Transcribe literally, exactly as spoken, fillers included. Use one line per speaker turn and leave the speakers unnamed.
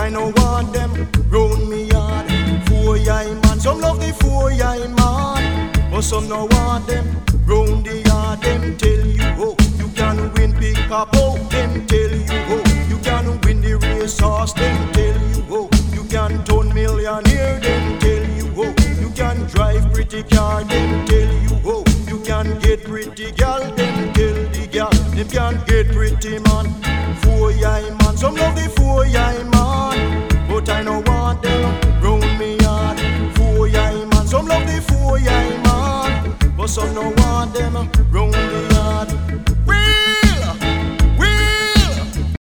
I know want them round me yard. Four eye man, some love the four eye man, but some no want them round the yard. Them tell you oh, you can win big capo. Them tell you oh, you can win the race horse. Them tell you oh, you can turn millionaire. Them tell you oh, you can drive pretty car. Them tell you oh, you can get pretty gal. Them tell the gal, them can get pretty man.